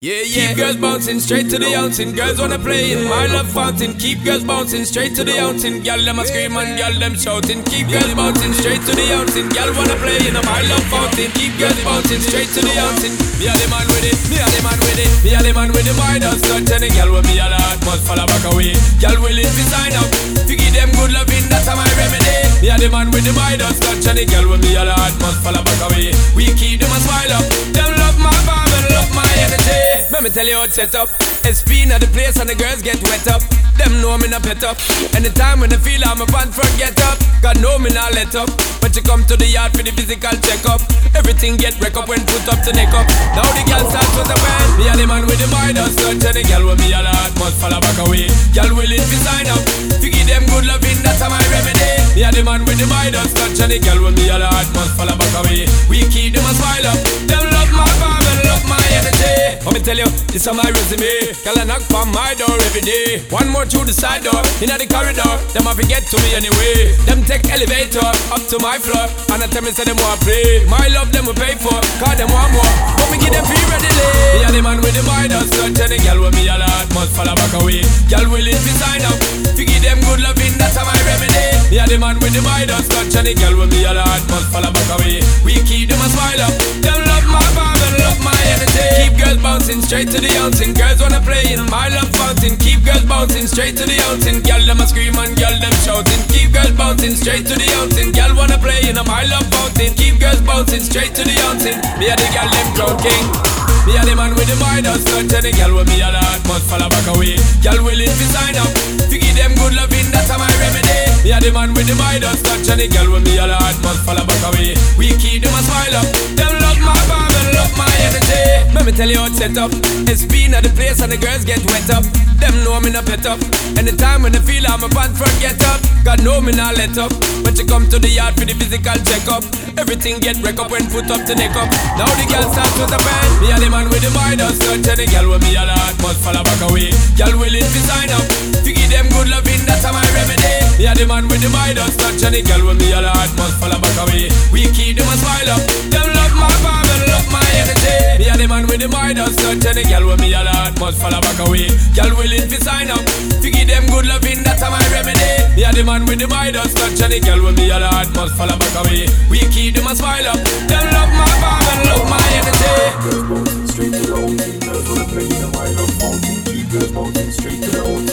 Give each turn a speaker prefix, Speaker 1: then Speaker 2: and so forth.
Speaker 1: Yeah, yeah. Keep girls bouncing straight to the outing. Girls wanna play in my love fountain. Keep girls bouncing straight to the outing. Girl them a scream and girl them shouting. Keep girls bouncing straight to the outing. Girl wanna play in my love fountain. Keep girls bouncing straight to the outing. Me a the man with it. Me a the man with it. Me a the man with the boy that's touch any girl with me a lot must follow back away. Girl willing to sign up to give them good loving. That's my remedy. Me a the man with the boy that's touch any girl with me a lot must follow back away. We keep them a smile up. Them love my vibe and love my energy. Let me tell you how it's set up. SP at the place and the girls get wet up. Them know me not pet up. Anytime when I feel I'm a pant front get up. God know me not let up. But you come to the yard for the physical checkup. Everything get wreck up when put up to neck up. Now the girl starts with the band. Me and the man with the boy does touch and the girl with me a lot must follow back away. Girl willing to sign up to give them good loving, that's my remedy. Me and the man with the boy does touch and the girl with me a lot must follow back away. We keep them a smile up. Them love my vibe and love my energy. Let me tell you, this is my resume. Girl I knock on my door every day. One more through the side door, in the corridor. Them have to get to me anyway. Them take elevator up to my floor, and I tell me say them want play. My love them will pay for, cause them want more. But me give them free readily. Me and the man with the boy that's touch and the girl with me a lot must follow back away. Girl willing to sign up to give them good loving, that's my remedy. Me and the man with the boy that's touch and the girl with me a lot must follow back away. We keep them a smile up. Them love my vibe and love my energy. Keep girls bouncing straight to the outing. Girls wanna play in my love fountain. Keep girls bouncing straight to the outing. Girl them a scream and girl them shouting. Keep girls bouncing straight to the outing. Girl wanna play in my love fountain. Keep girls bouncing straight to the outing. Me and the girl them crown king. Me and the man with the boy that's touch and the girl with me a lot must follow back away. Girl willing to sign up to give them good loving, that's my remedy. Me and the man with the boy that's touch and the girl with me a lot must follow back away. We keep them a smile up. Them love my vibe and love my energy. Let me tell you how it's set up. SP at the place and the girls get wet up. Them know me not pet up. Anytime when I feel I'm a pant front get up. God know me not let up. But you come to the yard for the physical checkup. Everything get wreck up when put up to neck up. Now the girl starts with a band. Me and the man with the boy does touch and the girl with me a lot must follow back away. Girl willing to sign up to give them good loving, that's my remedy. Me and the man with the boy does touch and the girl with me a lot must follow back away. We keep them a smile up. Them love my vibe and love my energy. Me and the man with the boy does touch and the girl with me a lot must follow back away. Girl willing to sign up to give them good loving, that's my remedy. Me and the man with the boy does touch and the girl with me a lot must follow back away. We keep them a smile up. Them love my vibe and love my energy.
Speaker 2: Girls bouncing straight to the outing. Girls wanna play in my love fountain. Keep girls bouncing straight to the outing.